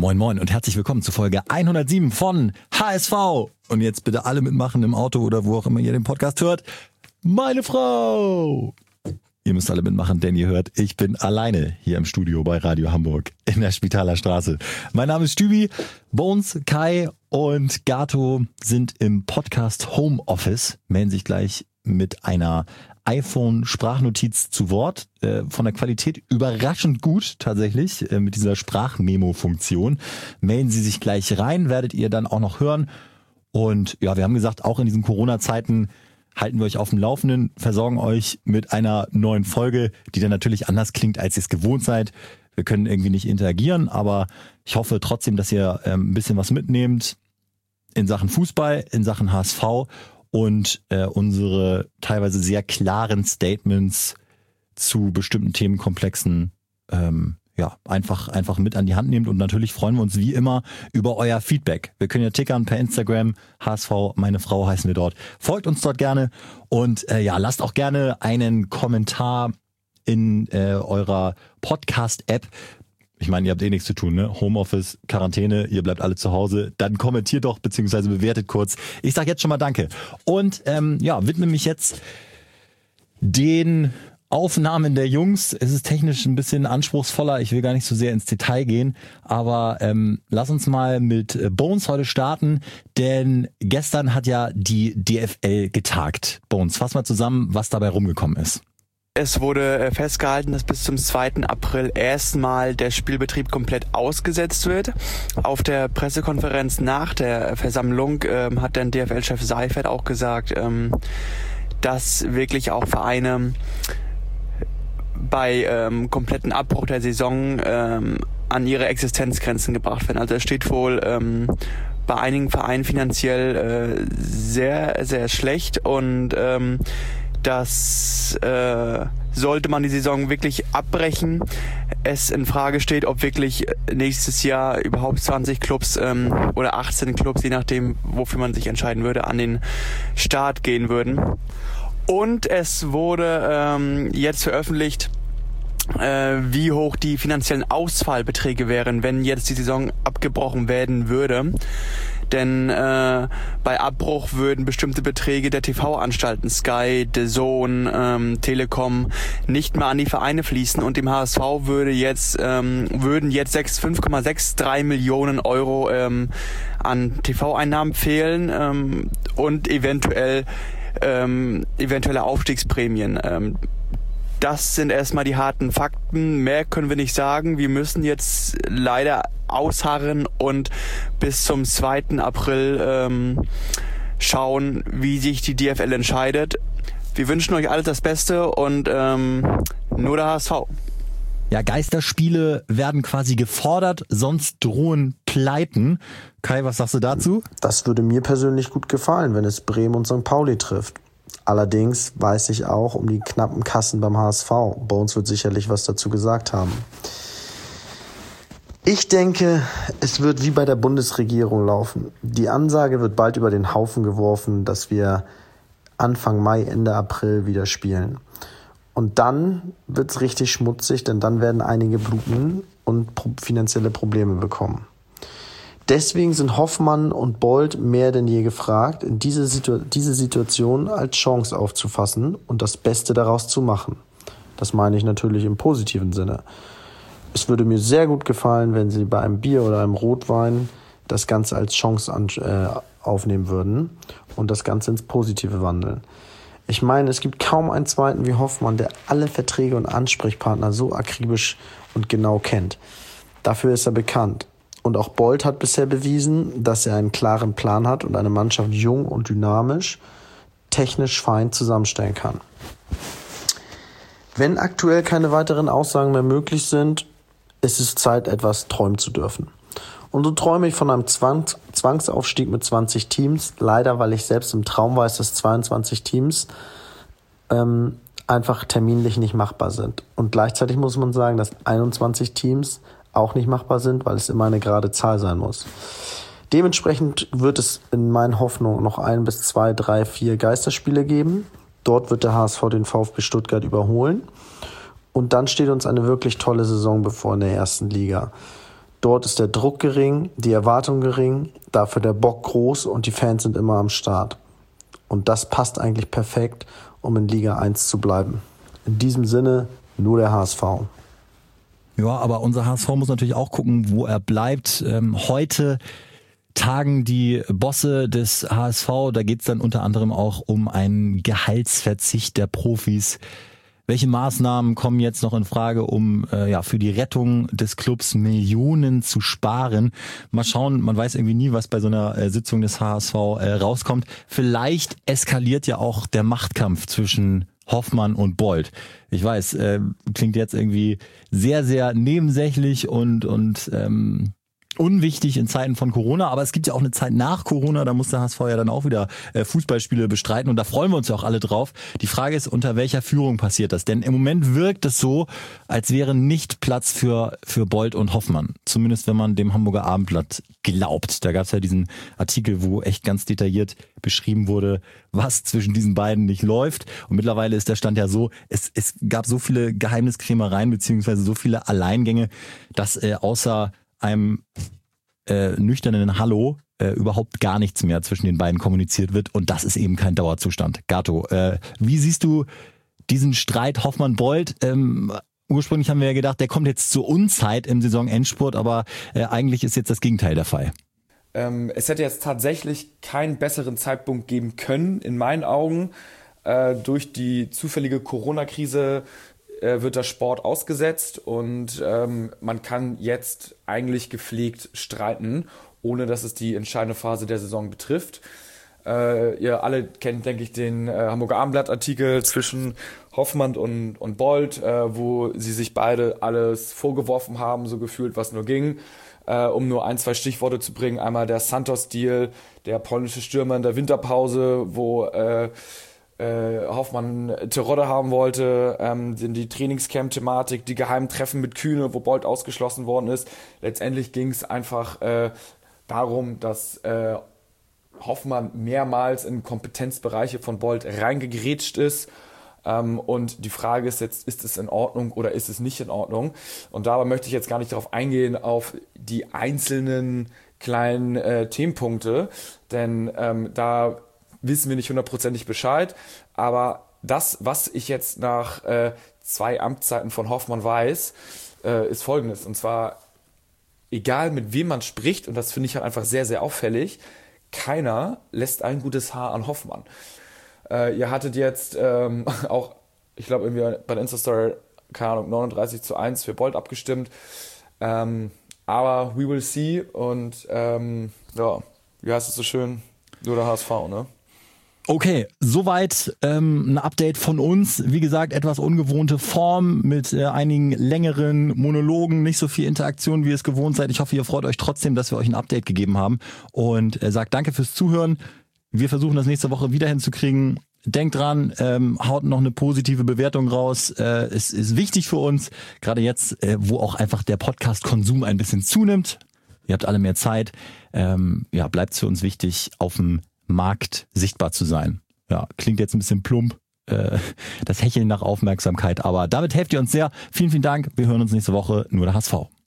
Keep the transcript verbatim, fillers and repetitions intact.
Moin Moin und herzlich willkommen zu Folge hundertsieben von H S V. Und jetzt bitte alle mitmachen im Auto oder wo auch immer ihr den Podcast hört. Meine Frau! Ihr müsst alle mitmachen, denn ihr hört, ich bin alleine hier im Studio bei Radio Hamburg in der Spitaler Straße. Mein Name ist Stübi, Bones, Kai und Gato sind im Podcast Homeoffice, melden sich gleich mit einer iPhone-Sprachnotiz zu Wort. Äh, von der Qualität überraschend gut tatsächlich äh, mit dieser Sprachmemo-Funktion. Melden Sie sich gleich rein, werdet ihr dann auch noch hören. Und ja, wir haben gesagt, auch in diesen Corona-Zeiten halten wir euch auf dem Laufenden, versorgen euch mit einer neuen Folge, die dann natürlich anders klingt, als ihr es gewohnt seid. Wir können irgendwie nicht interagieren, aber ich hoffe trotzdem, dass ihr ähm, ein bisschen was mitnehmt in Sachen Fußball, in Sachen H S V und äh, unsere teilweise sehr klaren Statements zu bestimmten Themenkomplexen ähm, ja einfach einfach mit an die Hand nehmt. Und natürlich freuen wir uns wie immer über euer Feedback. Wir können ja tickern per Instagram, H S V, meine Frau heißen wir dort. Folgt uns dort gerne und äh, ja, lasst auch gerne einen Kommentar in äh, eurer Podcast-App. Ich meine, ihr habt eh nichts zu tun, ne? Homeoffice, Quarantäne, ihr bleibt alle zu Hause. Dann kommentiert doch, beziehungsweise bewertet kurz. Ich sag jetzt schon mal Danke. Und ähm, ja, widme mich jetzt den Aufnahmen der Jungs. Es ist technisch ein bisschen anspruchsvoller. Ich will gar nicht so sehr ins Detail gehen. Aber ähm, lass uns mal mit Bones heute starten. Denn gestern hat ja die D F L getagt. Bones, fass mal zusammen, was dabei rumgekommen ist. Es wurde festgehalten, dass bis zum zweiten April erstmal der Spielbetrieb komplett ausgesetzt wird. Auf der Pressekonferenz nach der Versammlung ähm, hat dann D F L-Chef Seifert auch gesagt, ähm, dass wirklich auch Vereine bei ähm, kompletten Abbruch der Saison ähm, an ihre Existenzgrenzen gebracht werden. Also es steht wohl ähm, bei einigen Vereinen finanziell äh, sehr, sehr schlecht und ähm, dass äh, sollte man die Saison wirklich abbrechen, es in Frage steht, ob wirklich nächstes Jahr überhaupt zwanzig Clubs ähm, oder achtzehn Clubs, je nachdem, wofür man sich entscheiden würde, an den Start gehen würden. Und es wurde ähm, jetzt veröffentlicht, äh, wie hoch die finanziellen Ausfallbeträge wären, wenn jetzt die Saison abgebrochen werden würde. Denn äh, bei Abbruch würden bestimmte Beträge der T V-Anstalten Sky, D A Z N, ähm, Telekom nicht mehr an die Vereine fließen und dem H S V würde jetzt ähm, würden jetzt fünf Komma dreiundsechzig Millionen Euro ähm, an T V-Einnahmen fehlen ähm, und eventuell ähm, eventuelle Aufstiegsprämien. Ähm, Das sind erstmal die harten Fakten. Mehr können wir nicht sagen. Wir müssen jetzt leider ausharren und bis zum zweiten April ähm, schauen, wie sich die D F L entscheidet. Wir wünschen euch alles das Beste und ähm, nur der H S V. Ja, Geisterspiele werden quasi gefordert, sonst drohen Pleiten. Kai, was sagst du dazu? Das würde mir persönlich gut gefallen, wenn es Bremen und Sankt Pauli trifft. Allerdings weiß ich auch um die knappen Kassen beim H S V. Bones wird sicherlich was dazu gesagt haben. Ich denke, es wird wie bei der Bundesregierung laufen. Die Ansage wird bald über den Haufen geworfen, dass wir Anfang Mai, Ende April wieder spielen. Und dann wird's richtig schmutzig, denn dann werden einige bluten und finanzielle Probleme bekommen. Deswegen sind Hoffmann und Bold mehr denn je gefragt, in diese, Situ- diese Situation als Chance aufzufassen und das Beste daraus zu machen. Das meine ich natürlich im positiven Sinne. Es würde mir sehr gut gefallen, wenn Sie bei einem Bier oder einem Rotwein das Ganze als Chance an, äh, aufnehmen würden und das Ganze ins Positive wandeln. Ich meine, es gibt kaum einen zweiten wie Hoffmann, der alle Verträge und Ansprechpartner so akribisch und genau kennt. Dafür ist er bekannt. Und auch Bold hat bisher bewiesen, dass er einen klaren Plan hat und eine Mannschaft jung und dynamisch, technisch fein zusammenstellen kann. Wenn aktuell keine weiteren Aussagen mehr möglich sind, ist es Zeit, etwas träumen zu dürfen. Und so träume ich von einem Zwangs- Zwangsaufstieg mit zwanzig Teams. Leider, weil ich selbst im Traum weiß, dass zweiundzwanzig Teams ähm, einfach terminlich nicht machbar sind. Und gleichzeitig muss man sagen, dass einundzwanzig Teams auch nicht machbar sind, weil es immer eine gerade Zahl sein muss. Dementsprechend wird es in meinen Hoffnungen noch ein bis zwei, drei, vier Geisterspiele geben. Dort wird der H S V den VfB Stuttgart überholen. Und dann steht uns eine wirklich tolle Saison bevor in der ersten Liga. Dort ist der Druck gering, die Erwartung gering, dafür der Bock groß und die Fans sind immer am Start. Und das passt eigentlich perfekt, um in Liga eins zu bleiben. In diesem Sinne nur der H S V. Ja, aber unser H S V muss natürlich auch gucken, wo er bleibt. Ähm, heute tagen die Bosse des H S V, da geht's dann unter anderem auch um einen Gehaltsverzicht der Profis. Welche Maßnahmen kommen jetzt noch in Frage, um äh, ja für die Rettung des Clubs Millionen zu sparen? Mal schauen, man weiß irgendwie nie, was bei so einer äh, Sitzung des H S V äh, rauskommt. Vielleicht eskaliert ja auch der Machtkampf zwischen Hoffmann und Bold. Ich weiß, äh, klingt jetzt irgendwie sehr, sehr nebensächlich und und ähm, unwichtig in Zeiten von Corona, aber es gibt ja auch eine Zeit nach Corona, da muss der H S V ja dann auch wieder äh, Fußballspiele bestreiten und da freuen wir uns ja auch alle drauf. Die Frage ist, unter welcher Führung passiert das? Denn im Moment wirkt es so, als wäre nicht Platz für für Bold und Hoffmann. Zumindest wenn man dem Hamburger Abendblatt glaubt. Da gab es ja diesen Artikel, wo echt ganz detailliert beschrieben wurde, was zwischen diesen beiden nicht läuft. Und mittlerweile ist der Stand ja so, es, es gab so viele Geheimniskrämereien beziehungsweise so viele Alleingänge, dass äh, außer einem äh, nüchternen Hallo äh, überhaupt gar nichts mehr zwischen den beiden kommuniziert wird und das ist eben kein Dauerzustand. Gato, äh, wie siehst du diesen Streit Hoffmann-Bold? Ähm, ursprünglich haben wir ja gedacht, der kommt jetzt zur Unzeit im Saisonendspurt, aber äh, eigentlich ist jetzt das Gegenteil der Fall. Ähm, es hätte jetzt tatsächlich keinen besseren Zeitpunkt geben können, in meinen Augen. Äh, durch die zufällige Corona-Krise wird der Sport ausgesetzt und ähm, man kann jetzt eigentlich gepflegt streiten, ohne dass es die entscheidende Phase der Saison betrifft. Äh, ihr alle kennt, denke ich, den äh, Hamburger Abendblatt-Artikel zwischen Hoffmann und, und Bold, äh, wo sie sich beide alles vorgeworfen haben, so gefühlt, was nur ging. Äh, um nur ein, zwei Stichworte zu bringen. Einmal der Santos-Deal, der polnische Stürmer in der Winterpause, wo äh, Äh, Hoffmann Terodde haben wollte, ähm, die Trainingscamp-Thematik, die geheimen Treffen mit Kühne, wo Bold ausgeschlossen worden ist. Letztendlich ging es einfach äh, darum, dass äh, Hoffmann mehrmals in Kompetenzbereiche von Bold reingegrätscht ist. Ähm, und die Frage ist jetzt, ist es in Ordnung oder ist es nicht in Ordnung? Und dabei möchte ich jetzt gar nicht darauf eingehen, auf die einzelnen kleinen äh, Themenpunkte, denn ähm, da wissen wir nicht hundertprozentig Bescheid, aber das, was ich jetzt nach äh, zwei Amtszeiten von Hoffmann weiß, äh, ist Folgendes, und zwar, egal mit wem man spricht, und das finde ich halt einfach sehr, sehr auffällig, keiner lässt ein gutes Haar an Hoffmann. Äh, ihr hattet jetzt ähm, auch, ich glaube irgendwie bei der Insta-Story, keine Ahnung, neununddreißig zu eins für Bold abgestimmt, ähm, aber we will see und ähm, ja, wie heißt es so schön, nur der H S V, ne? Okay, soweit ähm, ein Update von uns. Wie gesagt, etwas ungewohnte Form mit äh, einigen längeren Monologen, nicht so viel Interaktion, wie ihr es gewohnt seid. Ich hoffe, ihr freut euch trotzdem, dass wir euch ein Update gegeben haben und äh, sagt danke fürs Zuhören. Wir versuchen das nächste Woche wieder hinzukriegen. Denkt dran, ähm, haut noch eine positive Bewertung raus. Äh, es ist wichtig für uns, gerade jetzt, äh, wo auch einfach der Podcast-Konsum ein bisschen zunimmt. Ihr habt alle mehr Zeit. Ähm, ja, bleibt es für uns wichtig, auf dem Markt sichtbar zu sein. Ja, klingt jetzt ein bisschen plump, äh, das Hecheln nach Aufmerksamkeit, aber damit helft ihr uns sehr. Vielen, vielen Dank. Wir hören uns nächste Woche. Nur der H S V.